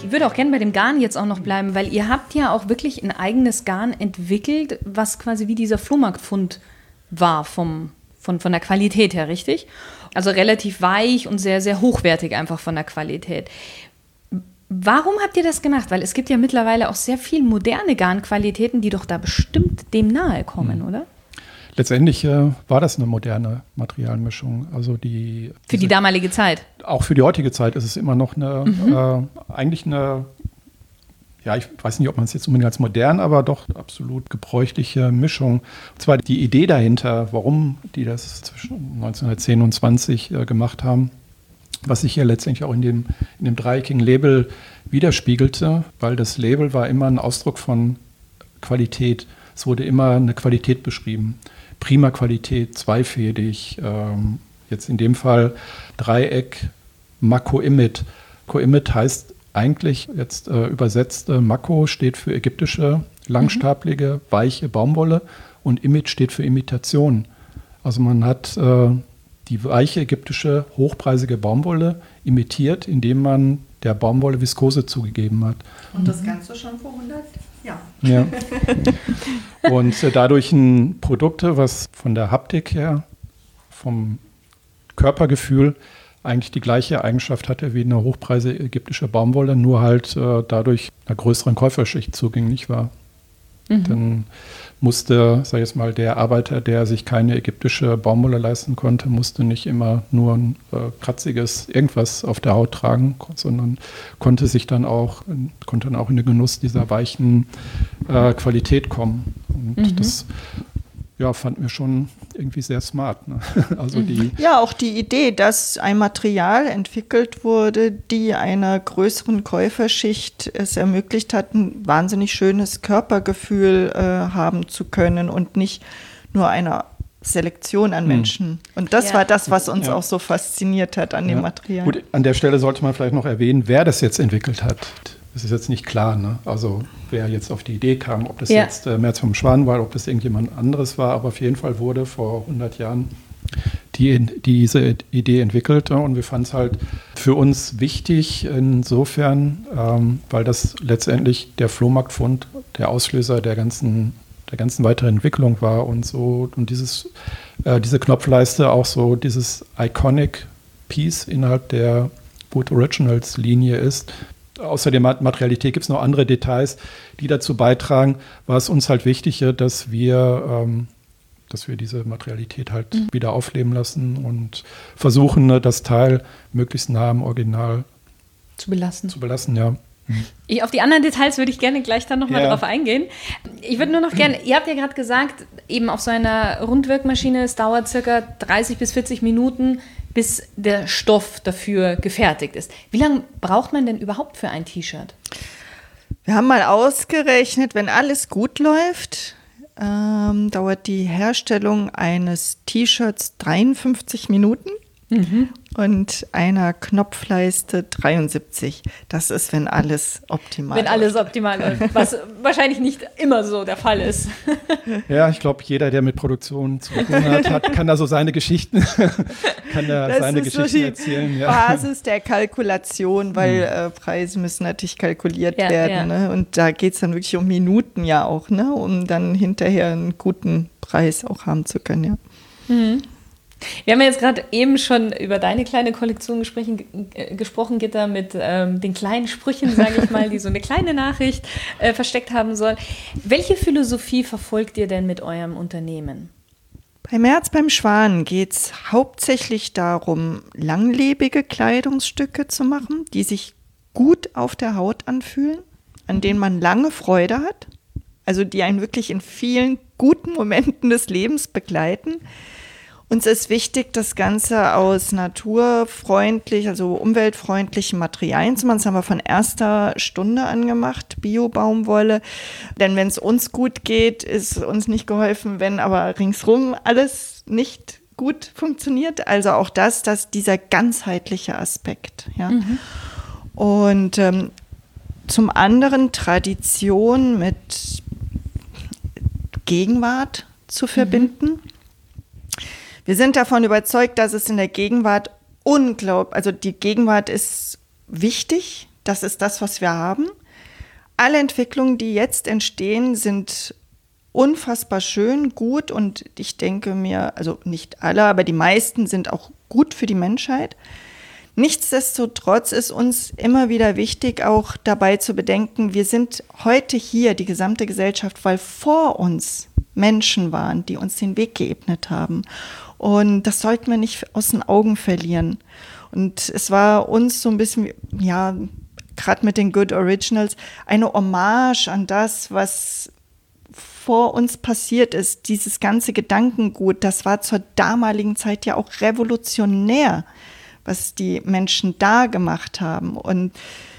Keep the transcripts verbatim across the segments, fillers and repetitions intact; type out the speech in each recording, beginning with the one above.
Ich würde auch gerne bei dem Garn jetzt auch noch bleiben, weil ihr habt ja auch wirklich ein eigenes Garn entwickelt, was quasi wie dieser Flohmarktfund war vom, von, von der Qualität her, richtig? Also relativ weich und sehr, sehr hochwertig einfach von der Qualität. Warum habt ihr das gemacht? Weil es gibt ja mittlerweile auch sehr viel moderne Garnqualitäten, die doch da bestimmt dem nahe kommen, mhm. oder? Letztendlich äh, war das eine moderne Materialmischung. Also die, für diese, die damalige Zeit? Auch für die heutige Zeit ist es immer noch eine, mhm. äh, eigentlich eine, ja, ich weiß nicht, ob man es jetzt unbedingt als modern, aber doch absolut gebräuchliche Mischung. Und zwar die Idee dahinter, warum die das zwischen neunzehnhundertzehn und zwanzig äh, gemacht haben, was sich hier letztendlich auch in dem, in dem dreieckigen Label widerspiegelte, weil das Label war immer ein Ausdruck von Qualität. Es wurde immer eine Qualität beschrieben. Prima Qualität, zweifädig, ähm, jetzt in dem Fall Dreieck, Mako Imit. Mako Imit heißt eigentlich jetzt äh, übersetzt, äh, Mako steht für ägyptische, langstaplige, mhm. weiche Baumwolle und Imit steht für Imitation. Also man hat äh, die weiche ägyptische, hochpreisige Baumwolle imitiert, indem man der Baumwolle Viskose zugegeben hat. Und das Ganze schon vor hundert Jahren. Ja. Und äh, dadurch ein Produkt, was von der Haptik her, vom Körpergefühl eigentlich die gleiche Eigenschaft hatte wie eine hochpreisige ägyptische Baumwolle, nur halt äh, dadurch einer größeren Käuferschicht zugänglich war. Mhm. Dann musste, sag ich jetzt mal, der Arbeiter, der sich keine ägyptische Baumwolle leisten konnte, musste nicht immer nur ein äh, kratziges irgendwas auf der Haut tragen, sondern konnte sich dann auch, konnte dann auch in den Genuss dieser weichen äh, Qualität kommen. Und mhm. das ja, fanden wir schon irgendwie sehr smart. Ne? Also die ja, auch die Idee, dass ein Material entwickelt wurde, die einer größeren Käuferschicht es ermöglicht hat, ein wahnsinnig schönes Körpergefühl äh, haben zu können und nicht nur einer Selektion an Menschen. Hm. Und das ja. war das, was uns ja. auch so fasziniert hat an ja. dem Material. Gut, an der Stelle sollte man vielleicht noch erwähnen, wer das jetzt entwickelt hat. Das ist jetzt nicht klar, ne? Also wer jetzt auf die Idee kam, ob das ja. jetzt äh, Merz vom Schwan war, ob das irgendjemand anderes war, aber auf jeden Fall wurde vor hundert Jahren die, diese Idee entwickelt, und wir fanden es halt für uns wichtig insofern, ähm, weil das letztendlich der Flohmarktfund der Auslöser der ganzen, der ganzen weiteren Entwicklung war und so, und dieses, äh, diese Knopfleiste auch so dieses Iconic Piece innerhalb der Wood Originals Linie ist. Außer der Materialität gibt es noch andere Details, die dazu beitragen, war es uns halt wichtig, dass wir, ähm, dass wir diese Materialität halt mhm. wieder aufleben lassen und versuchen, das Teil möglichst nah am Original zu belassen. Zu belassen, ja. Mhm. Ich, auf die anderen Details würde ich gerne gleich dann nochmal ja. drauf eingehen. Ich würde nur noch gerne, ihr habt ja gerade gesagt, eben auf so einer Rundwirkmaschine, es dauert circa dreißig bis vierzig Minuten, bis der Stoff dafür gefertigt ist. Wie lange braucht man denn überhaupt für ein T-Shirt? Wir haben mal ausgerechnet, wenn alles gut läuft, ähm, dauert die Herstellung eines T-Shirts dreiundfünfzig Minuten. Mhm. Und einer Knopfleiste dreiundsiebzig. Das ist, wenn alles optimal Wenn alles optimal läuft, was wahrscheinlich nicht immer so der Fall ist. Ja, ich glaube, jeder, der mit Produktion zu tun hat, hat kann da so seine Geschichten, kann da das seine ist Geschichten so die erzählen. Ja. Basis der Kalkulation, weil mhm. äh, Preise müssen natürlich kalkuliert ja, werden. Ja. Ne? Und da geht es dann wirklich um Minuten ja auch, ne? Um dann hinterher einen guten Preis auch haben zu können. Ja. Mhm. Wir haben ja jetzt gerade eben schon über deine kleine Kollektion gesprochen, äh, gesprochen Gitta, mit ähm, den kleinen Sprüchen, sage ich mal, die so eine kleine Nachricht äh, versteckt haben sollen. Welche Philosophie verfolgt ihr denn mit eurem Unternehmen? Bei Merz beim Schwan geht es hauptsächlich darum, langlebige Kleidungsstücke zu machen, die sich gut auf der Haut anfühlen, an denen man lange Freude hat, also die einen wirklich in vielen guten Momenten des Lebens begleiten. Uns ist wichtig, das Ganze aus naturfreundlich, also umweltfreundlichen Materialien zu machen. Das haben wir von erster Stunde an gemacht, Bio-Baumwolle. Denn wenn es uns gut geht, ist uns nicht geholfen, wenn aber ringsrum alles nicht gut funktioniert. Also auch das, dass dieser ganzheitliche Aspekt. Ja. Mhm. Und ähm, zum anderen Tradition mit Gegenwart zu verbinden. Mhm. Wir sind davon überzeugt, dass es in der Gegenwart unglaublich, also die Gegenwart ist wichtig, das ist das, was wir haben. Alle Entwicklungen, die jetzt entstehen, sind unfassbar schön, gut und ich denke mir, also nicht alle, aber die meisten sind auch gut für die Menschheit. Nichtsdestotrotz ist uns immer wieder wichtig, auch dabei zu bedenken, wir sind heute hier, die gesamte Gesellschaft, weil vor uns Menschen waren, die uns den Weg geebnet haben. Und das sollten wir nicht aus den Augen verlieren. Und es war uns so ein bisschen, ja, gerade mit den Good Originals, eine Hommage an das, was vor uns passiert ist. Dieses ganze Gedankengut, das war zur damaligen Zeit ja auch revolutionär, was die Menschen da gemacht haben. Und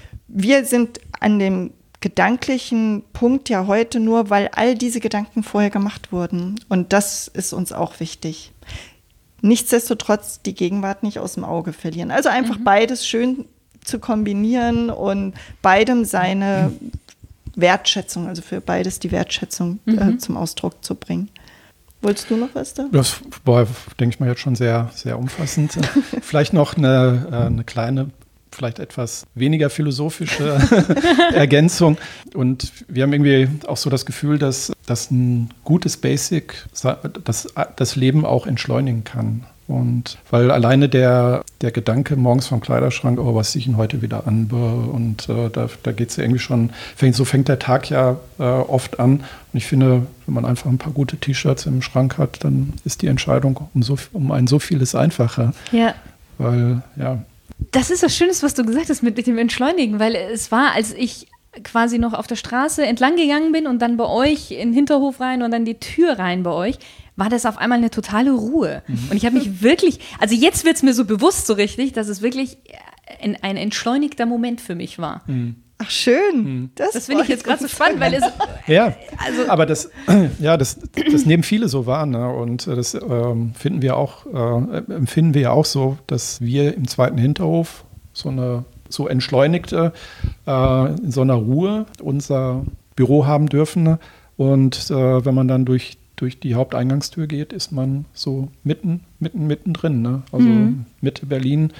wir sind an dem gedanklichen Punkt ja heute nur, weil all diese Gedanken vorher gemacht wurden. Und das ist uns auch wichtig. Nichtsdestotrotz die Gegenwart nicht aus dem Auge verlieren. Also einfach mhm. beides schön zu kombinieren und beidem seine Wertschätzung, also für beides die Wertschätzung mhm. äh, zum Ausdruck zu bringen. Wolltest du noch was da? Das war, denke ich mal, jetzt schon sehr, sehr umfassend. Vielleicht noch eine, äh, eine kleine, vielleicht etwas weniger philosophische Ergänzung. Und wir haben irgendwie auch so das Gefühl, dass, dass ein gutes Basic das, das Leben auch entschleunigen kann. Und weil alleine der, der Gedanke morgens vom Kleiderschrank, oh, was ziehe ich denn heute wieder an? Und äh, da, da geht es ja irgendwie schon, fängt, so fängt der Tag ja äh, oft an. Und ich finde, wenn man einfach ein paar gute T-Shirts im Schrank hat, dann ist die Entscheidung um, so, um ein so vieles einfacher. Ja. Weil, ja. Das ist das Schönes, was du gesagt hast mit, mit dem Entschleunigen, weil es war, als ich quasi noch auf der Straße entlang gegangen bin und dann bei euch in den Hinterhof rein und dann die Tür rein bei euch, war das auf einmal eine totale Ruhe. Mhm. Und ich habe mich wirklich, also jetzt wird es mir so bewusst so richtig, dass es wirklich ein, ein entschleunigter Moment für mich war. Mhm. Ach, schön. Mhm. Das, das finde ich jetzt gerade so spannend, weil es... Ja, also, aber das, ja, das, das nehmen viele so wahr. Ne? Und das ähm, finden wir auch, äh, empfinden wir ja auch so, dass wir im zweiten Hinterhof so eine so entschleunigte, äh, in so einer Ruhe unser Büro haben dürfen. Ne? Und äh, wenn man dann durch durch die Haupteingangstür geht, ist man so mitten, mitten, mittendrin, ne? Also mhm. Mitte Berlin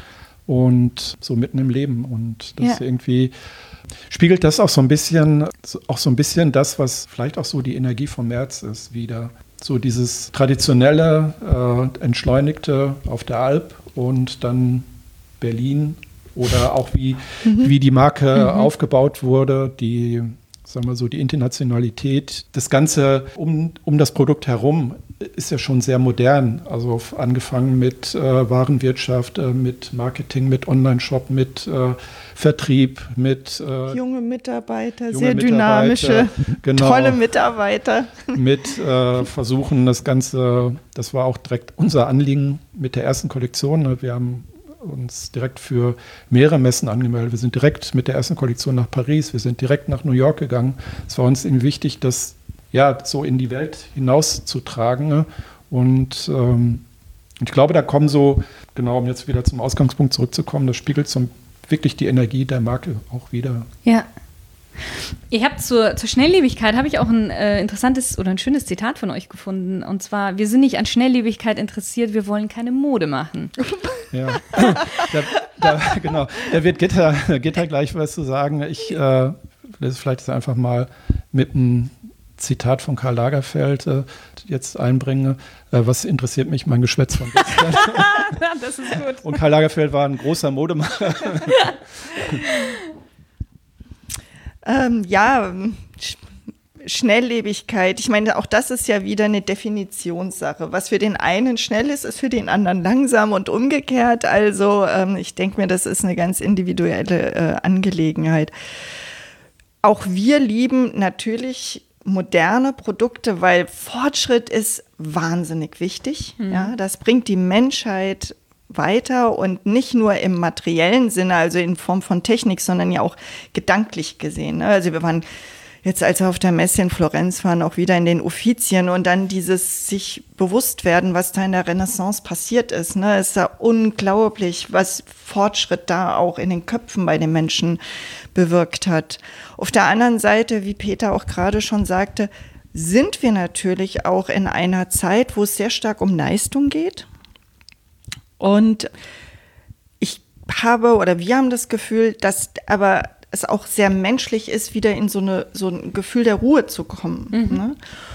und so mitten im Leben. Und das ja. irgendwie spiegelt das auch so ein bisschen, auch so ein bisschen das, was vielleicht auch so die Energie vom März ist, wieder. So dieses traditionelle, äh, entschleunigte auf der Alp und dann Berlin oder auch wie, mhm. wie die Marke mhm. aufgebaut wurde, die sagen wir so, die Internationalität, das Ganze um, um das Produkt herum ist ja schon sehr modern. Also angefangen mit äh, Warenwirtschaft, äh, mit Marketing, mit Online-Shop, mit äh, Vertrieb, mit äh, junge Mitarbeiter, junge sehr Mitarbeiter, dynamische, genau, tolle Mitarbeiter. Mit äh, versuchen das Ganze, das war auch direkt unser Anliegen mit der ersten Kollektion. Wir haben uns direkt für mehrere Messen angemeldet. Wir sind direkt mit der ersten Kollektion nach Paris, wir sind direkt nach New York gegangen. Es war uns irgendwie wichtig, das ja so in die Welt hinauszutragen. Ne? Und ähm, ich glaube, da kommen so, genau, um jetzt wieder zum Ausgangspunkt zurückzukommen, das spiegelt so wirklich die Energie der Marke auch wieder. Ja. Ihr habt zur, zur Schnelllebigkeit, habe ich auch ein äh, interessantes oder ein schönes Zitat von euch gefunden. Und zwar, wir sind nicht an Schnelllebigkeit interessiert, wir wollen keine Mode machen. Ja, da, da, genau. Da wird Gitta, Gitta gleich was zu sagen. Ich äh, will vielleicht einfach mal mit einem Zitat von Karl Lagerfeld äh, jetzt einbringen. Äh, was interessiert mich? Mein Geschwätz von gestern. Das ist gut. Und Karl Lagerfeld war ein großer Modemacher. Ähm, ja, Sch- Schnelllebigkeit. Ich meine, auch das ist ja wieder eine Definitionssache. Was für den einen schnell ist, ist für den anderen langsam und umgekehrt. Also ähm, ich denke mir, das ist eine ganz individuelle äh, Angelegenheit. Auch wir lieben natürlich moderne Produkte, weil Fortschritt ist wahnsinnig wichtig. Mhm. Ja, das bringt die Menschheit weiter und nicht nur im materiellen Sinne, also in Form von Technik, sondern ja auch gedanklich gesehen. Ne? Also wir waren jetzt, als wir auf der Messe in Florenz waren, auch wieder in den Uffizien und dann dieses sich bewusst werden, was da in der Renaissance passiert ist. Ne? Es ist ja unglaublich, was Fortschritt da auch in den Köpfen bei den Menschen bewirkt hat. Auf der anderen Seite, wie Peter auch gerade schon sagte, sind wir natürlich auch in einer Zeit, wo es sehr stark um Leistung geht. Und ich habe oder wir haben das Gefühl, dass aber es auch sehr menschlich ist, wieder in so, eine, so ein Gefühl der Ruhe zu kommen. Mhm. Ne?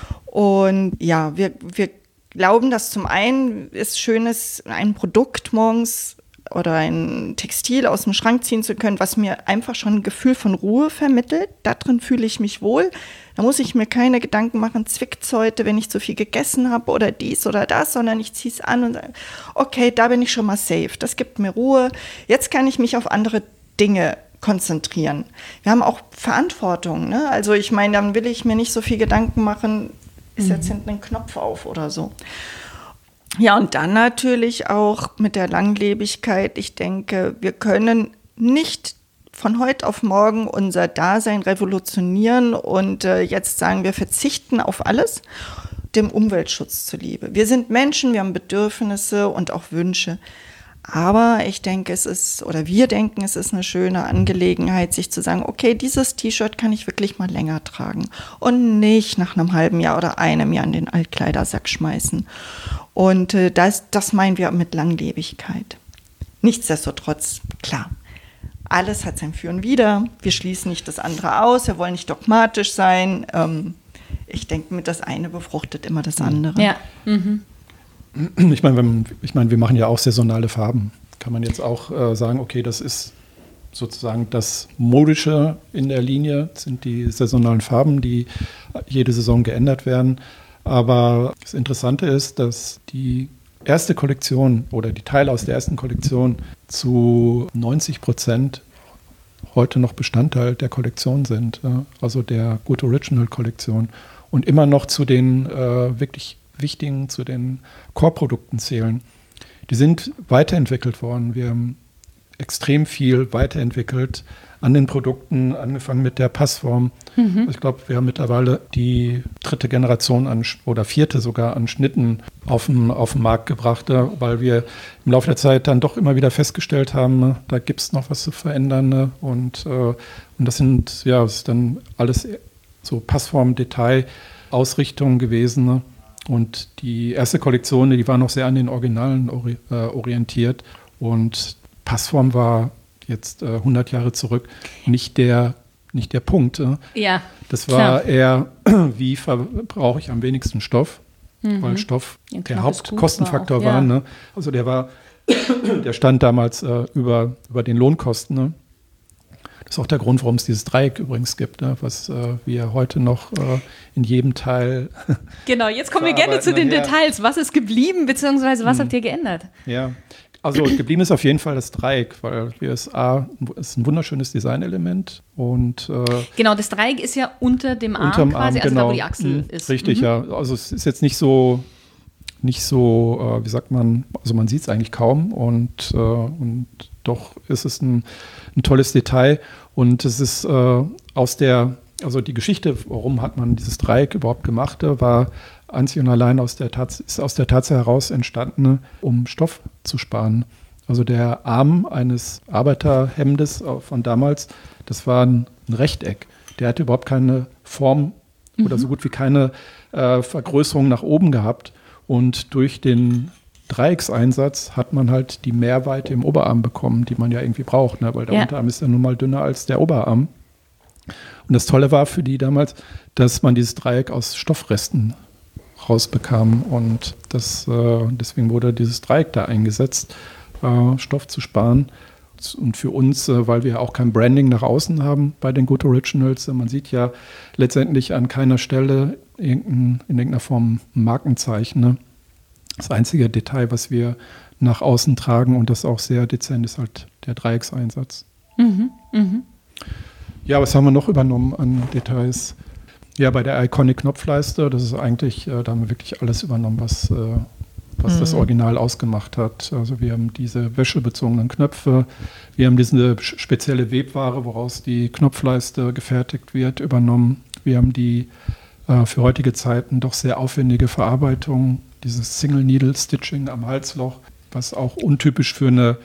Und ja, wir, wir glauben, dass zum einen ist schön ist, ein Produkt morgens oder ein Textil aus dem Schrank ziehen zu können, was mir einfach schon ein Gefühl von Ruhe vermittelt. Da drin fühle ich mich wohl. Da muss ich mir keine Gedanken machen, zwickt's heute, wenn ich zu viel gegessen habe oder dies oder das, sondern ich ziehe es an und sage, okay, da bin ich schon mal safe. Das gibt mir Ruhe. Jetzt kann ich mich auf andere Dinge konzentrieren. Wir haben auch Verantwortung. Ne? Also ich meine, dann will ich mir nicht so viel Gedanken machen, ist jetzt hinten ein Knopf auf oder so. Ja, und dann natürlich auch mit der Langlebigkeit. Ich denke, wir können nicht von heute auf morgen unser Dasein revolutionieren und äh, jetzt sagen, wir verzichten auf alles, dem Umweltschutz zuliebe. Wir sind Menschen, wir haben Bedürfnisse und auch Wünsche. Aber ich denke, es ist, oder wir denken, es ist eine schöne Angelegenheit, sich zu sagen, okay, dieses T-Shirt kann ich wirklich mal länger tragen und nicht nach einem halben Jahr oder einem Jahr in den Altkleidersack schmeißen. Und äh, das, das meinen wir mit Langlebigkeit. Nichtsdestotrotz, klar, alles hat sein Für und Wider. Wir schließen nicht das andere aus, wir wollen nicht dogmatisch sein. Ähm, ich denke, mit das eine befruchtet immer das andere. Ja, mhm. Ich meine, wenn, ich meine, wir machen ja auch saisonale Farben. Kann man jetzt auch äh, sagen, okay, das ist sozusagen das Modische in der Linie, sind die saisonalen Farben, die jede Saison geändert werden. Aber das Interessante ist, dass die erste Kollektion oder die Teile aus der ersten Kollektion zu neunzig Prozent heute noch Bestandteil der Kollektion sind, äh, also der Good Original Kollektion und immer noch zu den äh, wirklich wichtigen, zu den Core-Produkten zählen. Die sind weiterentwickelt worden. Wir haben extrem viel weiterentwickelt an den Produkten, angefangen mit der Passform. Mhm. Also ich glaube, wir haben mittlerweile die dritte Generation an, oder vierte sogar an Schnitten auf den, auf den Markt gebracht, weil wir im Laufe der Zeit dann doch immer wieder festgestellt haben, da gibt es noch was zu verändern. Und, und das sind ja das ist dann alles so Passform, Detail, Ausrichtungen gewesen. Und die erste Kollektion, die war noch sehr an den Originalen ori- äh, orientiert. Und Passform war jetzt äh, hundert Jahre zurück nicht der, nicht der Punkt. Äh. Ja, das war klar. Eher, wie verbrauche ich am wenigsten Stoff, mhm. weil Stoff ja, der Hauptkostenfaktor war. Auch, ja. war ne? Also der war, der stand damals äh, über, über den Lohnkosten. Ne? Das ist auch der Grund, warum es dieses Dreieck übrigens gibt, ne? Was äh, wir heute noch äh, in jedem Teil. Genau, jetzt kommen wir gerne zu den nachher. Details. Was ist geblieben, beziehungsweise was hm. habt ihr geändert? Ja, also geblieben ist auf jeden Fall das Dreieck, weil es A, ist ein wunderschönes Designelement und äh, genau, das Dreieck ist ja unter dem Arm unterm quasi, Arm, also genau. da, wo die Achsel mhm. ist. Richtig, mhm. ja. Also es ist jetzt nicht so, nicht so, äh, wie sagt man, also man sieht es eigentlich kaum und, äh, und doch ist es ein, ein tolles Detail. Und es ist äh, aus der, also die Geschichte, warum hat man dieses Dreieck überhaupt gemacht, war einzig und allein aus der Tats- ist aus der Tatsache heraus entstanden, um Stoff zu sparen. Also der Arm eines Arbeiterhemdes von damals, das war ein, ein Rechteck. Der hatte überhaupt keine Form mhm. oder so gut wie keine äh, Vergrößerung nach oben gehabt. Und durch den Dreieckseinsatz hat man halt die Mehrweite im Oberarm bekommen, die man ja irgendwie braucht, ne? Weil der ja. Unterarm ist ja nun mal dünner als der Oberarm. Und das Tolle war für die damals, dass man dieses Dreieck aus Stoffresten rausbekam und das, äh, deswegen wurde dieses Dreieck da eingesetzt, äh, Stoff zu sparen. Und für uns, äh, weil wir auch kein Branding nach außen haben bei den Good Originals, man sieht ja letztendlich an keiner Stelle irgendein, in irgendeiner Form ein Markenzeichen, ne? Das einzige Detail, was wir nach außen tragen und das auch sehr dezent ist, halt der Dreieckseinsatz. Mhm, mhm. Ja, was haben wir noch übernommen an Details? Ja, bei der Iconic Knopfleiste, das ist eigentlich, äh, da haben wir wirklich alles übernommen, was, äh, was mhm. das Original ausgemacht hat. Also wir haben diese wäschebezogenen Knöpfe, wir haben diese spezielle Webware, woraus die Knopfleiste gefertigt wird, übernommen. Wir haben die äh, für heutige Zeiten doch sehr aufwendige Verarbeitung, dieses Single-Needle-Stitching am Halsloch, was auch untypisch für eine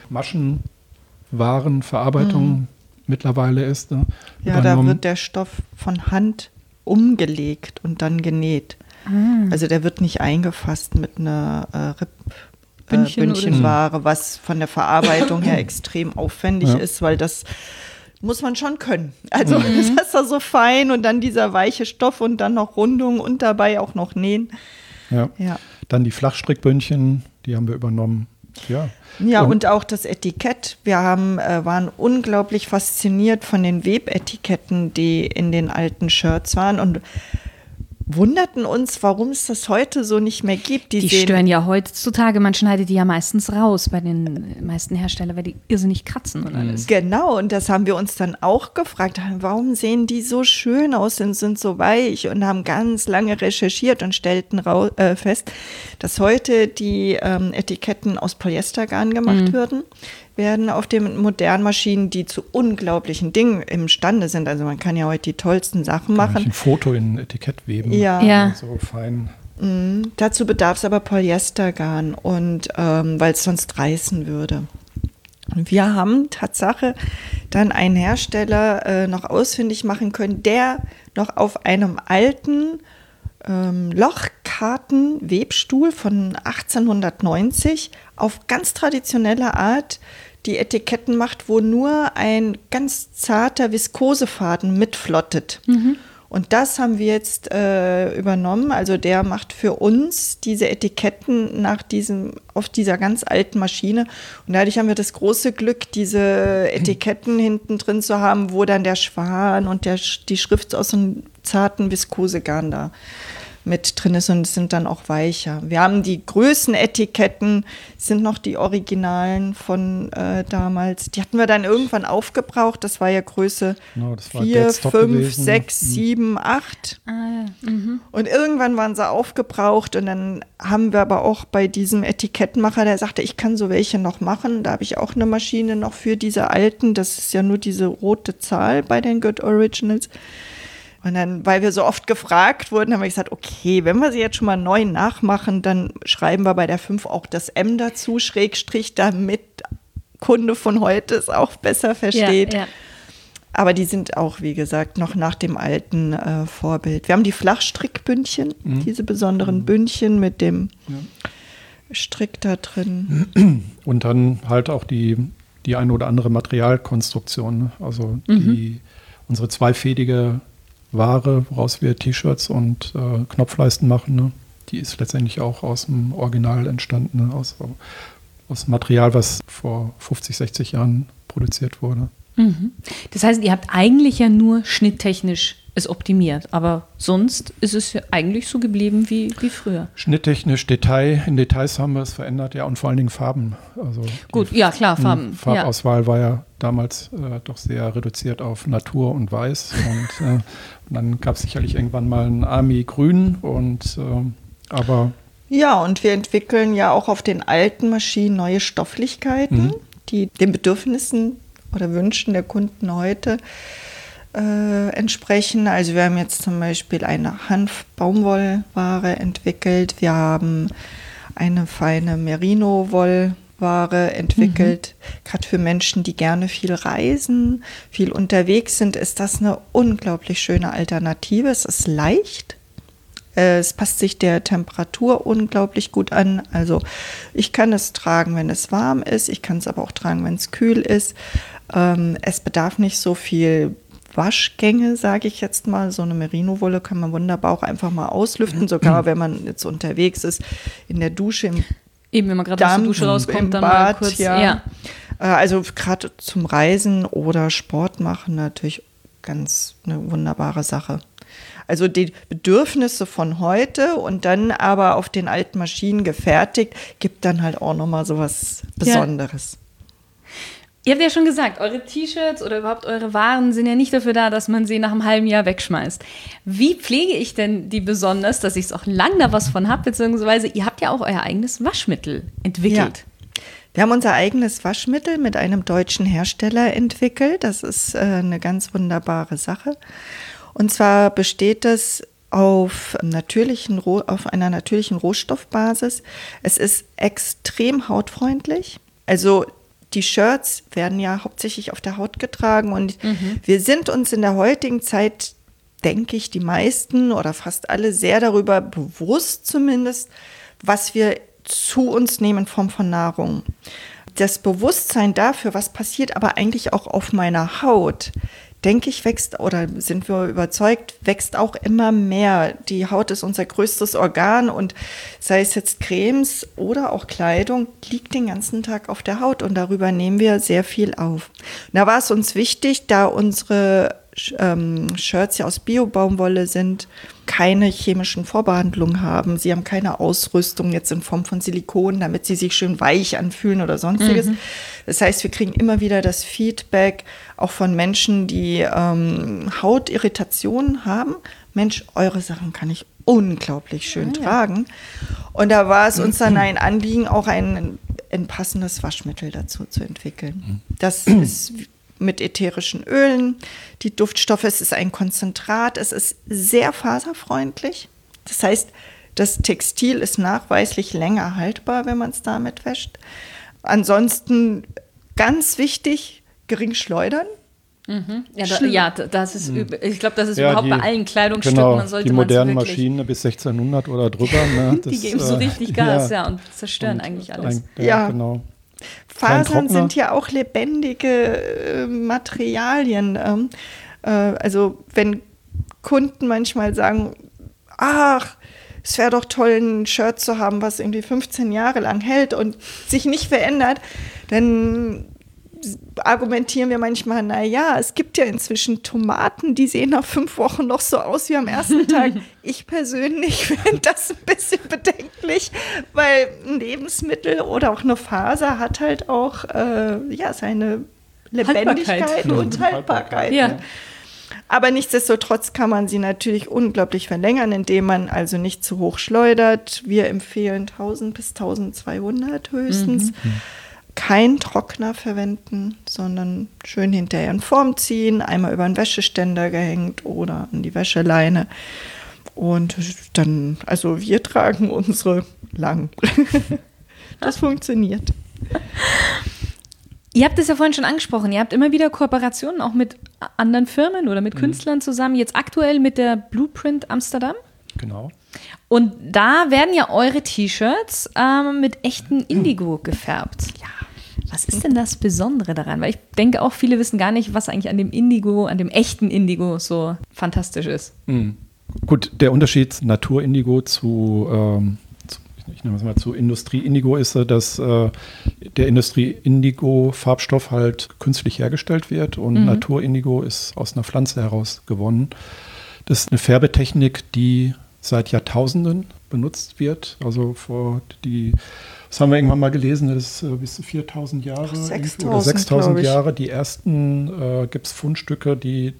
Maschenwarenverarbeitung mhm. mittlerweile ist. Ne? Ja, Übernommen. Da wird der Stoff von Hand umgelegt und dann genäht. Mhm. Also der wird nicht eingefasst mit einer äh, Ripp, Bündchen äh, Bündchenware, was von der Verarbeitung her extrem aufwendig ja. ist, weil das muss man schon können. Also mhm. ist das da so fein und dann dieser weiche Stoff und dann noch Rundung und dabei auch noch nähen. Ja. ja. Dann die Flachstrickbündchen, die haben wir übernommen. Ja, ja und, und auch das Etikett. Wir haben, äh, waren unglaublich fasziniert von den Webetiketten, die in den alten Shirts waren und wunderten uns, warum es das heute so nicht mehr gibt. Die, die stören ja heutzutage, man schneidet die ja meistens raus bei den meisten Herstellern, weil die irrsinnig kratzen und alles. Genau, und das haben wir uns dann auch gefragt, warum sehen die so schön aus und sind so weich und haben ganz lange recherchiert und stellten rau- äh, fest, dass heute die ähm, Etiketten aus Polyestergarn gemacht mhm. würden. werden auf den modernen Maschinen, die zu unglaublichen Dingen imstande sind. Also man kann ja heute die tollsten Sachen machen. Kann ich ein Foto in ein Etikett weben. Ja. ja. So fein. Mhm. Dazu bedarf es aber Polyestergarn, und ähm, weil es sonst reißen würde. Und wir haben Tatsache dann einen Hersteller äh, noch ausfindig machen können, der noch auf einem alten ähm, Lochkarten-Webstuhl von achtzehnhundertneunzig auf ganz traditionelle Art die Etiketten macht, wo nur ein ganz zarter Viskosefaden mitflottet. Mhm. Und das haben wir jetzt äh, übernommen. Also der macht für uns diese Etiketten nach diesem, auf dieser ganz alten Maschine. Und dadurch haben wir das große Glück, diese Etiketten hinten drin zu haben, wo dann der Schwan und der, die Schrift aus einem zarten Viskosegarn da mit drin ist, und es sind dann auch weicher. Wir haben die Größenetiketten, sind noch die Originalen von äh, damals. Die hatten wir dann irgendwann aufgebraucht. Das war ja Größe no, vier, fünf, sechs, sieben, acht. Ah, ja. mhm. Und irgendwann waren sie aufgebraucht, und dann haben wir aber auch bei diesem Etikettenmacher, der sagte, ich kann so welche noch machen. Da habe ich auch eine Maschine noch für diese alten. Das ist ja nur diese rote Zahl bei den Good Originals. Und dann, weil wir so oft gefragt wurden, haben wir gesagt, okay, wenn wir sie jetzt schon mal neu nachmachen, dann schreiben wir bei der fünf auch das M dazu, Schrägstrich, damit Kunde von heute es auch besser versteht. Ja, ja. Aber die sind auch, wie gesagt, noch nach dem alten äh, Vorbild. Wir haben die Flachstrickbündchen, mhm. diese besonderen mhm. Bündchen mit dem ja. Strick da drin. Und dann halt auch die, die eine oder andere Materialkonstruktion. Ne? Also die, mhm. unsere zweifädige Ware, woraus wir T-Shirts und äh, Knopfleisten machen, ne? Die ist letztendlich auch aus dem Original entstanden, ne? aus, aus Material, was vor fünfzig, sechzig Jahren produziert wurde. Mhm. Das heißt, ihr habt eigentlich ja nur schnitttechnisch es optimiert, aber sonst ist es ja eigentlich so geblieben wie, wie früher. Schnitttechnisch, Detail, in Details haben wir es verändert, ja, und vor allen Dingen Farben. Also Gut, ja klar, Farben. Farbauswahl ja. war ja damals äh, doch sehr reduziert auf Natur und Weiß, und, äh, und dann gab es sicherlich irgendwann mal ein Army-Grün, und äh, aber ja, und wir entwickeln ja auch auf den alten Maschinen neue Stofflichkeiten, mhm. die den Bedürfnissen oder Wünschen der Kunden heute Äh, entsprechen. Also wir haben jetzt zum Beispiel eine Hanf-Baumwollware entwickelt. Wir haben eine feine Merino-Wollware entwickelt. Mhm. Gerade für Menschen, die gerne viel reisen, viel unterwegs sind, ist das eine unglaublich schöne Alternative. Es ist leicht. Äh, es passt sich der Temperatur unglaublich gut an. Also ich kann es tragen, wenn es warm ist. Ich kann es aber auch tragen, wenn es kühl ist. Ähm, es bedarf nicht so viel Waschgänge, sage ich jetzt mal. So eine Merino-Wolle kann man wunderbar auch einfach mal auslüften, sogar wenn man jetzt unterwegs ist, in der Dusche, im Eben, wenn man gerade aus der Dusche rauskommt, dann Bad, mal kurz. Ja. Ja. Also gerade zum Reisen oder Sport machen natürlich ganz eine wunderbare Sache. Also die Bedürfnisse von heute und dann aber auf den alten Maschinen gefertigt, gibt dann halt auch nochmal so was Besonderes. Ja. Ihr habt ja schon gesagt, eure T-Shirts oder überhaupt eure Waren sind ja nicht dafür da, dass man sie nach einem halben Jahr wegschmeißt. Wie pflege ich denn die besonders, dass ich auch lang da was von habe, beziehungsweise ihr habt ja auch euer eigenes Waschmittel entwickelt. Ja. Wir haben unser eigenes Waschmittel mit einem deutschen Hersteller entwickelt. Das ist äh, eine ganz wunderbare Sache. Und zwar besteht es auf, natürlichen, auf einer natürlichen Rohstoffbasis. Es ist extrem hautfreundlich. Also die Shirts werden ja hauptsächlich auf der Haut getragen, und mhm. wir sind uns in der heutigen Zeit, denke ich, die meisten oder fast alle sehr darüber bewusst zumindest, was wir zu uns nehmen in Form von Nahrung. das Bewusstsein dafür, was passiert aber eigentlich auch auf meiner Haut, denke ich, wächst, oder sind wir überzeugt, wächst auch immer mehr. Die Haut ist unser größtes Organ und sei es jetzt Cremes oder auch Kleidung, liegt den ganzen Tag auf der Haut und darüber nehmen wir sehr viel auf. Und da war es uns wichtig, da unsere ähm, Shirts ja aus Bio-Baumwolle sind, keine chemischen Vorbehandlungen haben. Sie haben keine Ausrüstung jetzt in Form von Silikon, damit sie sich schön weich anfühlen oder sonstiges. Mhm. Das heißt, wir kriegen immer wieder das Feedback auch von Menschen, die ähm, Hautirritationen haben. Mensch, eure Sachen kann ich unglaublich schön ja, tragen. Und da war es uns dann ein Anliegen, auch ein, ein passendes Waschmittel dazu zu entwickeln. Das ist mit ätherischen Ölen, die Duftstoffe, es ist ein Konzentrat, es ist sehr faserfreundlich. Das heißt, das Textil ist nachweislich länger haltbar, wenn man es damit wäscht. Ansonsten ganz wichtig, gering schleudern. Mhm. Ja, da, ja, das ist, mhm. ich glaube, das ist ja, überhaupt die, bei allen Kleidungsstücken. Genau, man sollte die modernen man wirklich, Maschinen bis sechzehnhundert oder drüber. Ne, das, die geben so richtig äh, Gas, ja, ja, und zerstören und eigentlich alles. Ein, ja, ja, genau. Fasern sind ja auch lebendige äh, Materialien. Ähm, äh, also wenn Kunden manchmal sagen, ach, es wäre doch toll, ein Shirt zu haben, was irgendwie fünfzehn Jahre lang hält und sich nicht verändert, dann argumentieren wir manchmal, naja, es gibt ja inzwischen Tomaten, die sehen nach fünf Wochen noch so aus wie am ersten Tag. Ich persönlich finde das ein bisschen bedenklich, weil ein Lebensmittel oder auch eine Faser hat halt auch äh, ja, seine Lebendigkeit Haltbarkeit. und Haltbarkeit. Ja. Ne? Aber nichtsdestotrotz kann man sie natürlich unglaublich verlängern, indem man also nicht zu hoch schleudert. Wir empfehlen tausend bis tausendzweihundert höchstens. Mhm. Kein Trockner verwenden, sondern schön hinterher in Form ziehen, einmal über einen Wäscheständer gehängt oder an die Wäscheleine. Und dann, also wir tragen unsere lang. Das funktioniert. Ihr habt es ja vorhin schon angesprochen, ihr habt immer wieder Kooperationen auch mit anderen Firmen oder mit Künstlern zusammen, jetzt aktuell mit der Blueprint Amsterdam. Genau. Und da werden ja eure T-Shirts ähm, mit echten Indigo gefärbt. Ja. Was ist denn das Besondere daran? Weil ich denke auch, viele wissen gar nicht, was eigentlich an dem Indigo, an dem echten Indigo so fantastisch ist. Mhm. Gut, der Unterschied Natur-Indigo zu, ähm, zu, ich nenne es mal zu Industrie-Indigo ist, dass äh, der Industrie-Indigo-Farbstoff halt künstlich hergestellt wird und mhm. Natur-Indigo ist aus einer Pflanze heraus gewonnen. Das ist eine Färbetechnik, die seit Jahrtausenden benutzt wird. Also vor die, das haben wir irgendwann mal gelesen, das ist bis zu viertausend Jahre sechstausend, oder sechstausend Jahre. Die ersten äh, gibt es Fundstücke, die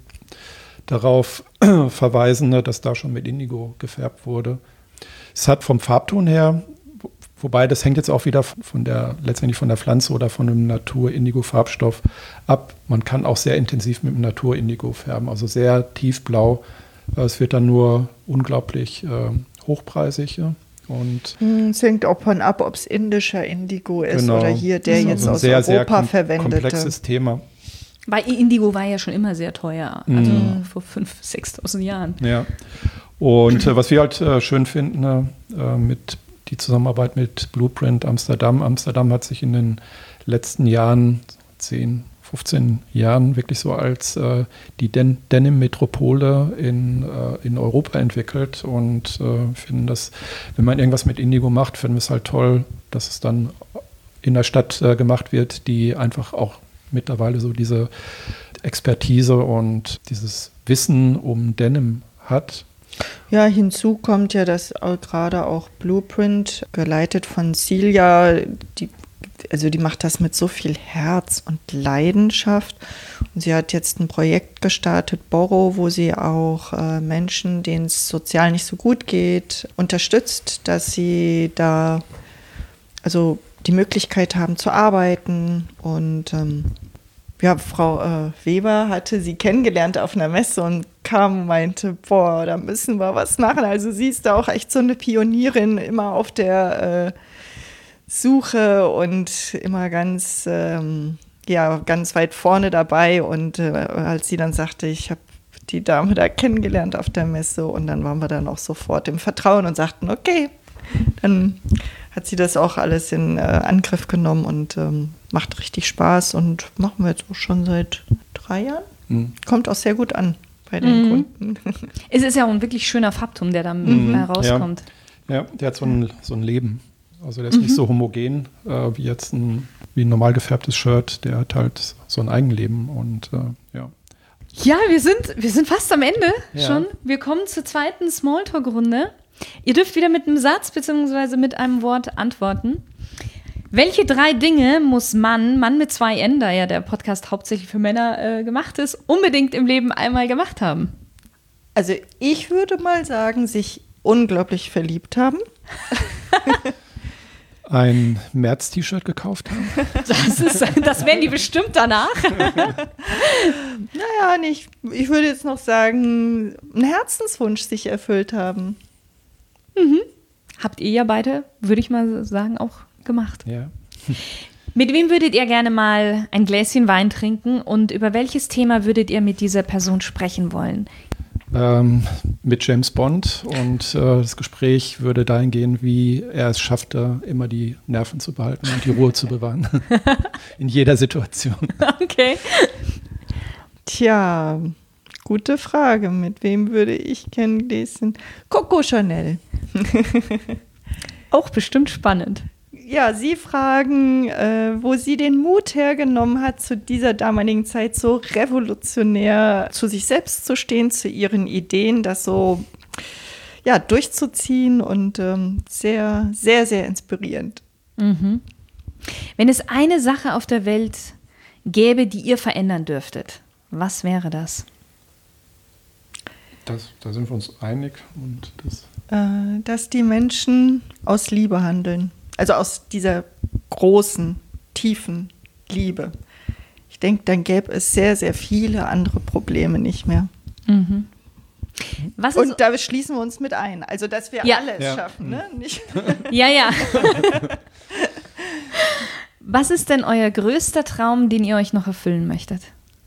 darauf verweisen, ne, dass da schon mit Indigo gefärbt wurde. Es hat vom Farbton her, wo, wobei das hängt jetzt auch wieder von der, letztendlich von der Pflanze oder von einem Natur-Indigo-Farbstoff ab. Man kann auch sehr intensiv mit dem Natur-Indigo färben, also sehr tiefblau. Es wird dann nur unglaublich äh, hochpreisig. Ja. Und es hängt auch von ab, ob es indischer Indigo ist genau, oder hier der also jetzt aus sehr, Europa sehr kom- verwendete. komplexes Thema. Weil Indigo war ja schon immer sehr teuer, also mm. vor fünftausend, sechstausend Jahren. Ja, und äh, was wir halt äh, schön finden, äh, mit die Zusammenarbeit mit Blueprint Amsterdam. Amsterdam hat sich in den letzten Jahren, zehn, fünfzehn Jahren, wirklich so als äh, die Den- Denim-Metropole in, äh, in Europa entwickelt und äh, finden das, wenn man irgendwas mit Indigo macht, finden wir es halt toll, dass es dann in der Stadt äh, gemacht wird, die einfach auch mittlerweile so diese Expertise und dieses Wissen um Denim hat. Ja, hinzu kommt ja, dass auch gerade auch Blueprint, geleitet von Celia, die, also die macht das mit so viel Herz und Leidenschaft. Und sie hat jetzt ein Projekt gestartet, Borrow, wo sie auch äh, Menschen, denen es sozial nicht so gut geht, unterstützt, dass sie da also die Möglichkeit haben zu arbeiten. Und ähm, ja, Frau äh, Weber hatte sie kennengelernt auf einer Messe und kam und meinte, boah, da müssen wir was machen. Also sie ist da auch echt so eine Pionierin, immer auf der äh, Suche und immer ganz, ähm, ja, ganz weit vorne dabei. Und äh, als sie dann sagte, ich habe die Dame da kennengelernt auf der Messe und dann waren wir dann auch sofort im Vertrauen und sagten, okay, dann hat sie das auch alles in äh, Angriff genommen und ähm, macht richtig Spaß und machen wir jetzt auch schon seit drei Jahren. Mhm. Kommt auch sehr gut an bei den mhm. Kunden. Es ist ja auch ein wirklich schöner Farbton, der da mhm. rauskommt. Ja. ja, der hat so ein, so ein Leben. Also der ist mhm. nicht so homogen äh, wie jetzt ein, wie ein normal gefärbtes Shirt. Der hat halt so ein Eigenleben und äh, ja. Ja, wir sind, wir sind fast am Ende ja. schon. Wir kommen zur zweiten Smalltalk-Runde. Ihr dürft wieder mit einem Satz bzw. mit einem Wort antworten. Welche drei Dinge muss Mann, Mann mit zwei N, da ja der Podcast hauptsächlich für Männer äh, gemacht ist, unbedingt im Leben einmal gemacht haben? Also ich würde mal sagen, sich unglaublich verliebt haben. Ein März-T-Shirt gekauft haben. Das, ist, das werden die bestimmt danach. Naja, nicht. Ich würde jetzt noch sagen, einen Herzenswunsch sich erfüllt haben. Mhm. Habt ihr ja beide, würde ich mal sagen, auch gemacht. Ja. Mit wem würdet ihr gerne mal ein Gläschen Wein trinken und über welches Thema würdet ihr mit dieser Person sprechen wollen? Ähm, mit James Bond und äh, das Gespräch würde dahin gehen, wie er es schaffte, immer die Nerven zu behalten und die Ruhe zu bewahren. In jeder Situation. Okay. Tja, gute Frage. Mit wem würde ich gerne lesen? Coco Chanel. Auch bestimmt spannend. Ja, Sie fragen, äh, wo sie den Mut hergenommen hat, zu dieser damaligen Zeit so revolutionär zu sich selbst zu stehen, zu ihren Ideen, das so ja, durchzuziehen und ähm, sehr, sehr, sehr inspirierend. Mhm. Wenn es eine Sache auf der Welt gäbe, die ihr verändern dürftet, was wäre das? Das, da sind wir uns einig. Und das äh, dass die Menschen aus Liebe handeln. Also aus dieser großen, tiefen Liebe. Ich denke, dann gäbe es sehr, sehr viele andere Probleme nicht mehr. Mhm. Was ist Und da schließen wir uns mit ein. Also, dass wir ja. alles ja. schaffen. Ne? Nicht ja, ja. Was ist denn euer größter Traum, den ihr euch noch erfüllen möchtet?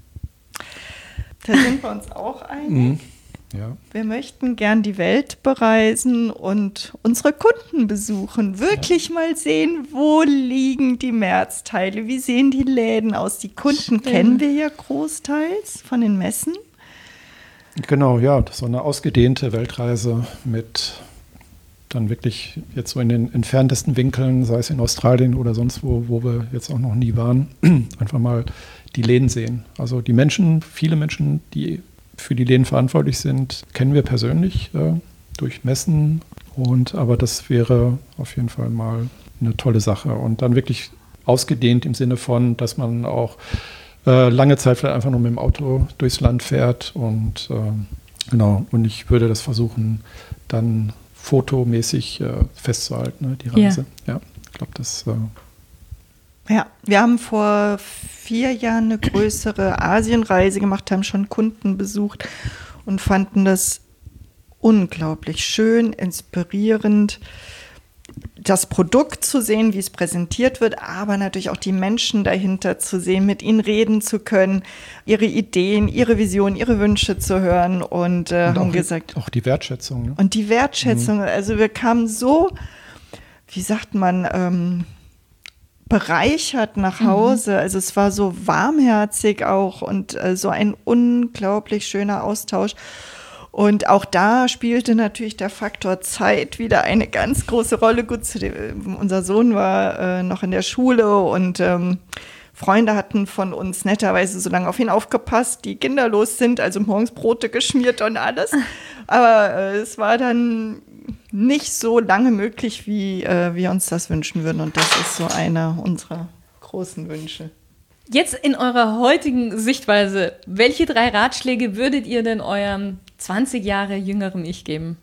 Da sind wir uns auch einig. Mhm. Ja. Wir möchten gern die Welt bereisen und unsere Kunden besuchen. Wirklich ja. mal sehen, wo liegen die Märzteile, wie sehen die Läden aus. Die Kunden Stimmt. kennen wir ja großteils von den Messen. Genau, ja, das ist so eine ausgedehnte Weltreise mit dann wirklich jetzt so in den entferntesten Winkeln, sei es in Australien oder sonst wo, wo wir jetzt auch noch nie waren, einfach mal die Läden sehen. Also die Menschen, viele Menschen, die für die Läden verantwortlich sind, kennen wir persönlich äh, durch Messen. Und aber das wäre auf jeden Fall mal eine tolle Sache. Und dann wirklich ausgedehnt im Sinne von, dass man auch äh, lange Zeit vielleicht einfach nur mit dem Auto durchs Land fährt. Und äh, genau, und ich würde das versuchen, dann fotomäßig äh, festzuhalten, ne, die Reise. Ja, ja ich glaube, das äh, Ja, wir haben vor vier Jahren eine größere Asienreise gemacht, haben schon Kunden besucht und fanden das unglaublich schön, inspirierend, das Produkt zu sehen, wie es präsentiert wird, aber natürlich auch die Menschen dahinter zu sehen, mit ihnen reden zu können, ihre Ideen, ihre Visionen, ihre Wünsche zu hören und, äh, und haben auch, gesagt. Auch die Wertschätzung. Ne? Und die Wertschätzung, mhm. also wir kamen so, wie sagt man, ähm, bereichert nach Hause. Mhm. Also es war so warmherzig auch und äh, so ein unglaublich schöner Austausch. Und auch da spielte natürlich der Faktor Zeit wieder eine ganz große Rolle. Gut, zu dem, unser Sohn war äh, noch in der Schule und ähm, Freunde hatten von uns netterweise so lange auf ihn aufgepasst, die kinderlos sind, also morgens Brote geschmiert und alles. Aber äh, es war dann nicht so lange möglich, wie äh, wir uns das wünschen würden. Und das ist so einer unserer großen Wünsche. Jetzt in eurer heutigen Sichtweise, welche drei Ratschläge würdet ihr denn eurem zwanzig Jahre jüngeren Ich geben?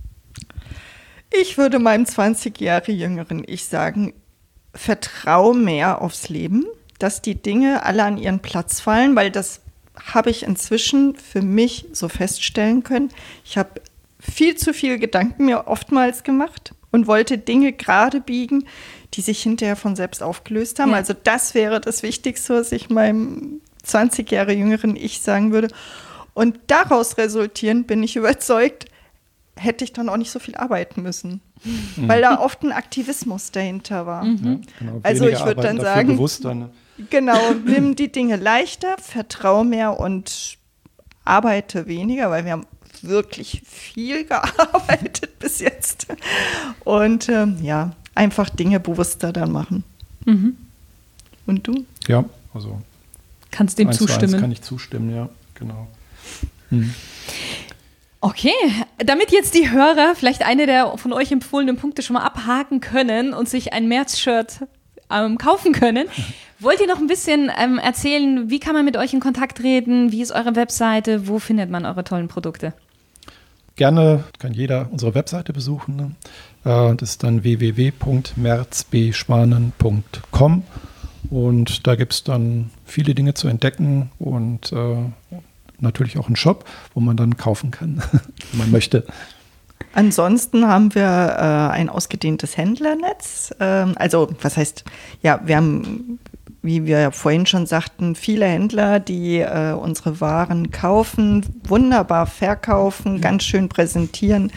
Ich würde meinem zwanzig Jahre jüngeren Ich sagen, vertrau mehr aufs Leben, dass die Dinge alle an ihren Platz fallen, weil das habe ich inzwischen für mich so feststellen können. Ich habe viel zu viel Gedanken mir oftmals gemacht und wollte Dinge gerade biegen, die sich hinterher von selbst aufgelöst haben. Ja. Also das wäre das Wichtigste, was ich meinem zwanzig Jahre jüngeren Ich sagen würde. Und daraus resultierend bin ich überzeugt, hätte ich dann auch nicht so viel arbeiten müssen, mhm. weil da oft ein Aktivismus dahinter war. Mhm. Ja, genau. Also ich würde dann sagen, bewusster, ne? Genau, nimm die Dinge leichter, vertrau mehr und arbeite weniger, weil wir haben wirklich viel gearbeitet bis jetzt. Und ähm, ja, einfach Dinge bewusster dann machen. Mhm. Und du? Ja, also kannst dem zustimmen. Kann ich zustimmen, ja, genau. Hm. Okay, damit jetzt die Hörer vielleicht eine der von euch empfohlenen Punkte schon mal abhaken können und sich ein März-Shirt ähm, kaufen können, wollt ihr noch ein bisschen ähm, erzählen, wie kann man mit euch in Kontakt treten, wie ist eure Webseite, wo findet man eure tollen Produkte? Gerne kann jeder unsere Webseite besuchen. Ne? Äh, das ist dann w w w punkt merz b schwanen punkt com und da gibt es dann viele Dinge zu entdecken und äh, natürlich auch einen Shop, wo man dann kaufen kann, wenn man möchte. Ansonsten haben wir äh, ein ausgedehntes Händlernetz. Ähm, also was heißt, ja, wir haben, wie wir vorhin schon sagten, viele Händler, die äh, unsere Waren kaufen, wunderbar verkaufen, ganz schön präsentieren.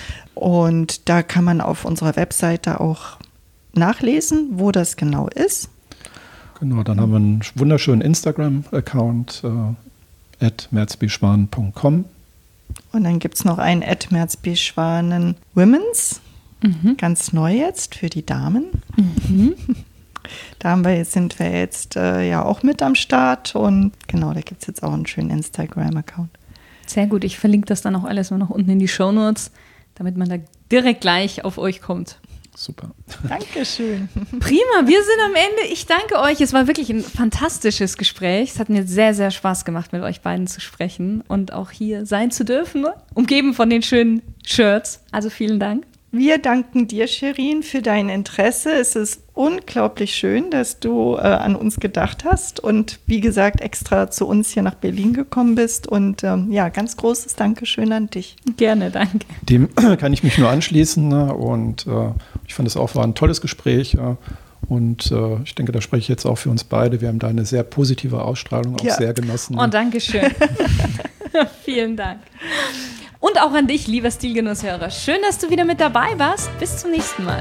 Und da kann man auf unserer Webseite auch nachlesen, wo das genau ist. Genau, dann haben wir einen wunderschönen Instagram-Account, äh, at merz b schwanen punkt com. Und dann gibt es noch einen at merz b schwanen Women's, mhm. ganz neu jetzt für die Damen. Mhm. Da haben wir jetzt, sind wir jetzt äh, ja auch mit am Start und genau, da gibt es jetzt auch einen schönen Instagram-Account. Sehr gut, ich verlinke das dann auch alles mal noch unten in die Shownotes, damit man da direkt gleich auf euch kommt. Super. Dankeschön. Prima, wir sind am Ende. Ich danke euch. Es war wirklich ein fantastisches Gespräch. Es hat mir sehr, sehr Spaß gemacht, mit euch beiden zu sprechen und auch hier sein zu dürfen, umgeben von den schönen Shirts. Also vielen Dank. Wir danken dir, Shirin, für dein Interesse. Es ist unglaublich schön, dass du äh, an uns gedacht hast und wie gesagt extra zu uns hier nach Berlin gekommen bist. Und ähm, ja, ganz großes Dankeschön an dich. Gerne, danke. Dem kann ich mich nur anschließen, ne? Und äh, ich fand es auch war ein tolles Gespräch. Äh, und äh, ich denke, da spreche ich jetzt auch für uns beide. Wir haben da eine sehr positive Ausstrahlung auch ja. sehr genossen. Oh, danke schön. Vielen Dank. Und auch an dich, lieber Stilgenusshörer. Schön, dass du wieder mit dabei warst. Bis zum nächsten Mal.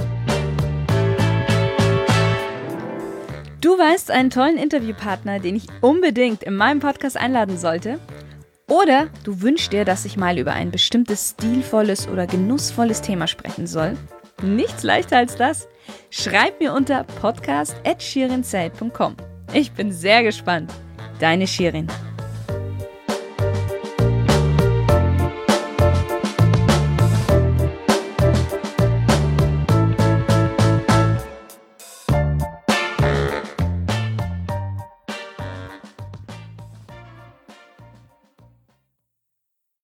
Du weißt einen tollen Interviewpartner, den ich unbedingt in meinem Podcast einladen sollte? Oder du wünschst dir, dass ich mal über ein bestimmtes stilvolles oder genussvolles Thema sprechen soll? Nichts leichter als das. Schreib mir unter podcast at shirin said punkt com. Ich bin sehr gespannt. Deine Shirin.